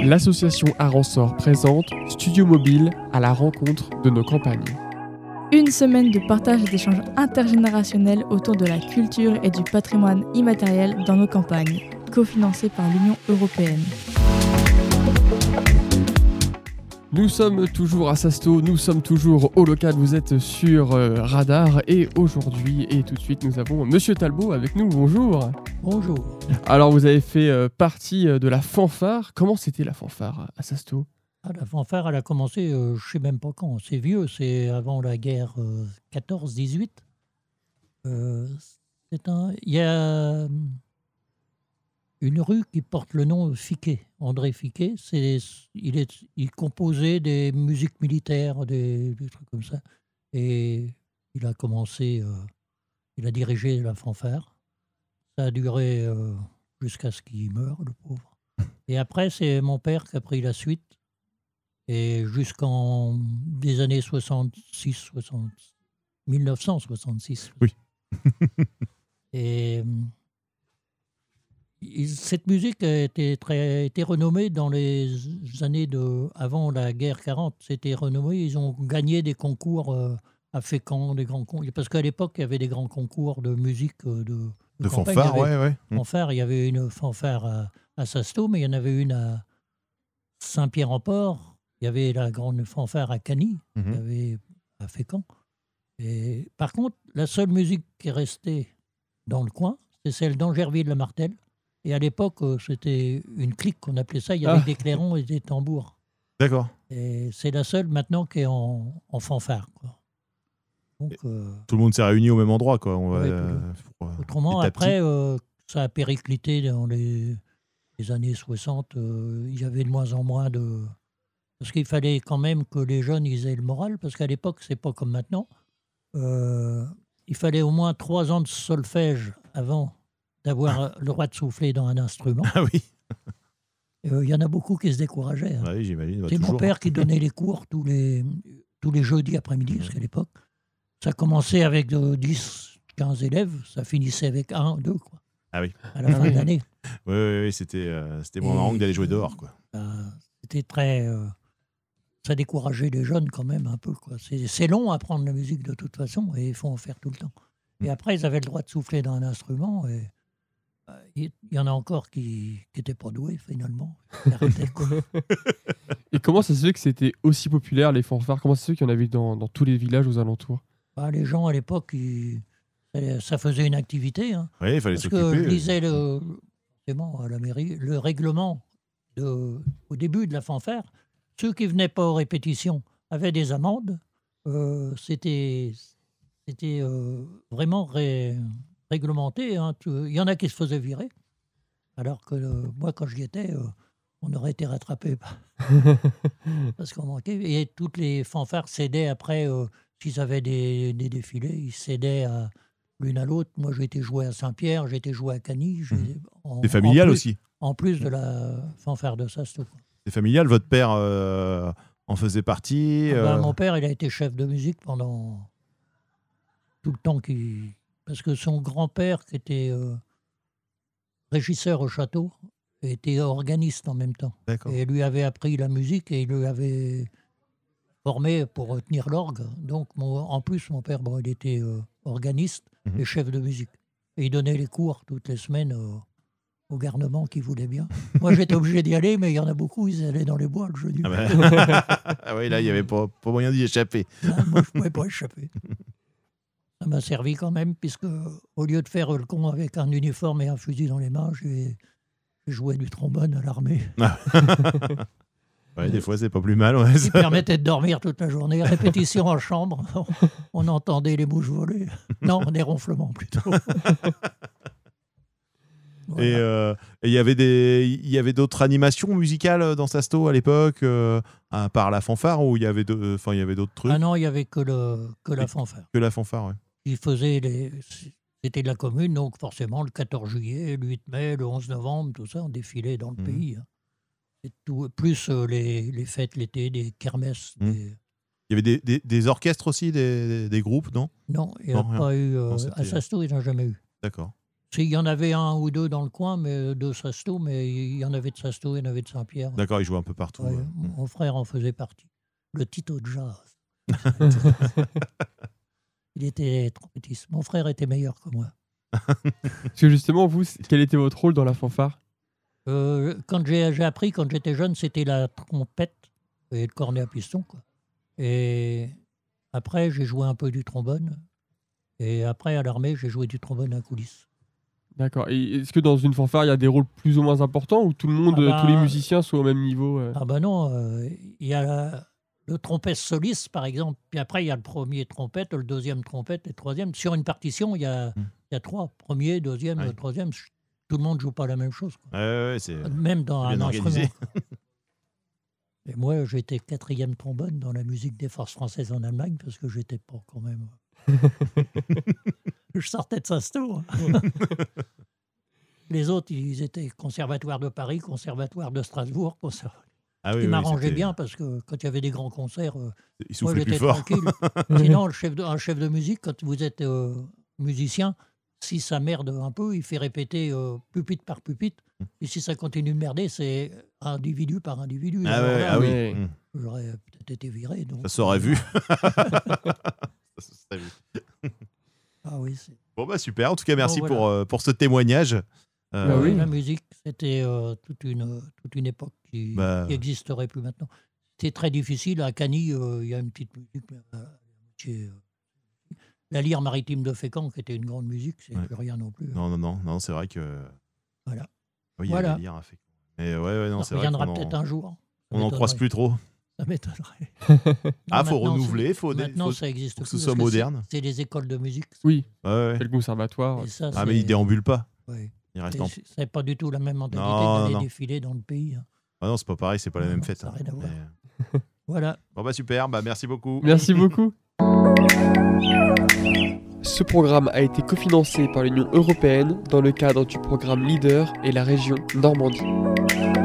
L'association Aransor présente Studio Mobile à la rencontre de nos campagnes. Une semaine de partage et d'échanges intergénérationnels autour de la culture et du patrimoine immatériel dans nos campagnes, cofinancé par l'Union européenne. Nous sommes toujours à Sasto, nous sommes toujours au local, vous êtes sur Radar et aujourd'hui et tout de suite nous avons Monsieur Talbot avec nous, bonjour. Bonjour. Alors vous avez fait partie de la fanfare, comment c'était la fanfare à Sasto ? La fanfare, elle a commencé, je ne sais même pas quand, c'est vieux, c'est avant la guerre 14-18. Il y a une rue qui porte le nom Fiquet, André Fiquet. Il composait des musiques militaires, des trucs comme ça. Et il a commencé, il a dirigé la fanfare. Ça a duré jusqu'à ce qu'il meure, le pauvre. Et après, c'est mon père qui a pris la suite. Et jusqu'en des années 1966. Oui. Et cette musique a été renommée dans les années avant la guerre 40. C'était renommé. Ils ont gagné des concours à Fécamp, des grands concours. Parce qu'à l'époque, il y avait des grands concours de musique de fanfare, ouais. Fanfare, il y avait une fanfare à Sasto, mais il y en avait une à Saint-Pierre-en-Port. Il y avait la grande fanfare à Cany, il y avait à Fécamp. Et par contre, la seule musique qui est restée dans le coin, c'est celle d'Angerville-le-Martel. Et à l'époque, c'était une clique qu'on appelait ça. Il y avait des clairons et des tambours. D'accord. Et c'est la seule maintenant qui est en fanfare, quoi. Donc, tout le monde s'est réuni au même endroit, quoi. Autrement, après, ça a périclité dans les années 60. Il y avait de moins en moins de... Parce qu'il fallait quand même que les jeunes ils aient le moral, parce qu'à l'époque, c'est pas comme maintenant. Il fallait au moins 3 ans de solfège avant d'avoir le droit de souffler dans un instrument. Ah oui. Il y en a beaucoup qui se décourageaient. Hein. Oui, j'imagine. C'est mon père qui donnait les cours tous les jeudis après-midi, parce qu'à l'époque, ça commençait avec 10, 15 élèves, ça finissait avec 1, 2, quoi. Ah oui. À la fin de l'année. Oui, c'était moins marrant que d'aller jouer dehors, quoi. C'était très... ça décourageait les jeunes quand même un peu, quoi. C'est long à apprendre la musique de toute façon et il faut en faire tout le temps. Et après, ils avaient le droit de souffler dans un instrument et il y en a encore qui n'étaient pas doués finalement. Et comment ça se fait que c'était aussi populaire les fanfares ? Comment ça se fait qu'il y en avait dans tous les villages aux alentours ? Les gens à l'époque, ça faisait une activité. Hein. Oui, il fallait s'occuper. Parce que je lisais à la mairie, le règlement au début de la fanfare. Ceux qui ne venaient pas aux répétitions avaient des amendes. C'était vraiment réglementé. Hein. Il y en a qui se faisaient virer. Alors que moi, quand j'y étais, on aurait été rattrapés. Parce qu'on manquait. Et toutes les fanfares cédaient après, s'ils avaient des défilés, ils cédaient l'une à l'autre. Moi, j'ai été joué à Saint-Pierre, j'ai été joué à Cany. C'est familial aussi. En plus de la fanfare de Sasto. C'est familial, votre père en faisait partie Mon père, il a été chef de musique pendant tout le temps parce que son grand-père, qui était régisseur au château, était organiste en même temps. D'accord. Et lui avait appris la musique et il lui avait formé pour tenir l'orgue. Donc, en plus, mon père, il était organiste et chef de musique. Et il donnait les cours toutes les semaines au garnement qui voulait bien. Moi, j'étais obligé d'y aller, mais il y en a beaucoup, ils allaient dans les bois le jeudi. Ah oui, là, il n'y avait pas moyen d'y échapper. Non, moi, je ne pouvais pas échapper. Ça m'a servi quand même, puisque au lieu de faire le con avec un uniforme et un fusil dans les mains, j'ai joué du trombone à l'armée. Ouais, des fois, c'est pas plus mal. Ouais, ça permettait de dormir toute la journée. Répétition en chambre, on entendait les mouches voler. Non, des ronflements plutôt. Voilà. Et il y avait d'autres animations musicales dans Sasto à l'époque, à part la fanfare, ou il y avait d'autres trucs? Ah non, il n'y avait que la fanfare. Que la fanfare, oui. Ils faisaient c'était de la commune, donc forcément le 14 juillet, le 8 mai, le 11 novembre, tout ça, on défilait dans le pays. Hein. Et tout, plus les fêtes l'été, des kermesses. Il y avait des orchestres aussi, des groupes, non? Non, il n'y a pas eu. À Sasto, il n'y en a jamais eu. D'accord. Il y en avait un ou deux dans le coin, mais de Sasto, mais il y en avait de Sasto, il y en avait de Saint-Pierre. D'accord, il jouait un peu partout. Ouais, mon frère en faisait partie. Le Tito Jazz. Il était trompettiste. Mon frère était meilleur que moi. Parce que justement, vous, quel était votre rôle dans la fanfare? Quand j'ai appris, quand j'étais jeune, c'était la trompette et le cornet à piston, quoi. Et après, j'ai joué un peu du trombone. Et après, à l'armée, j'ai joué du trombone à coulisses. D'accord. Et est-ce que dans une fanfare, il y a des rôles plus ou moins importants ou tout le monde, tous les musiciens sont au même niveau Ah ben non, il y a le trompette soliste, par exemple. Puis après, il y a le premier trompette, le deuxième trompette et le troisième. Sur une partition, il y a trois. Premier, deuxième, troisième. Tout le monde ne joue pas la même chose, quoi. Ouais, c'est même dans bien un organisé. instrument. Et moi, j'étais 4e trombone dans la musique des forces françaises en Allemagne parce que j'étais pas quand même... Je sortais de Sasto. Les autres, ils étaient conservatoire de Paris, conservatoire de Strasbourg. Ah oui, Qui oui, m'arrangeait c'était- bien parce que quand il y avait des grands concerts, Il moi soufflait plus j'étais fort. tranquille. Sinon, un chef de musique, quand vous êtes musicien, si ça merde un peu, il fait répéter pupitre par pupitre. Et si ça continue de merder, c'est individu par individu. Ah, Alors ouais, là, ah oui. Ouais. j'aurais peut-être été viré. Donc... Ça s'aurait vu. Ça serait vu. Ah oui, Bon, bah super. En tout cas, merci Bon, voilà. pour ce témoignage. Bah oui. La musique, c'était toute une époque qui n'existerait plus maintenant. C'était très difficile. À Cagny, il y a une petite musique. La lyre maritime de Fécamp, qui était une grande musique, c'est plus rien non plus. Non, c'est vrai que. Voilà. Oui, il y avait lire à Fécamp. Mais non, Ça c'est vrai reviendra qu'on peut-être un jour. on n'en croise plus trop. Ça m'étonnerait. Ah, faut Maintenant, renouveler, maintenant, ça existe faut que plus ce soit parce moderne. C'est les écoles de musique. Oui, Ouais. c'est le conservatoire. Et ça, Ah, mais il déambule pas. Ouais. Il reste en. C'est pas du tout la même mentalité Non, d'aller non. défiler dans le pays. Hein. Ah non, c'est pas pareil, c'est pas la même Non, fête. ça n'a hein. rien à voir. Mais- Voilà. Bon, bah super, bah merci beaucoup. Merci beaucoup. Ce programme a été cofinancé par l'Union européenne dans le cadre du programme LEADER et la région Normandie.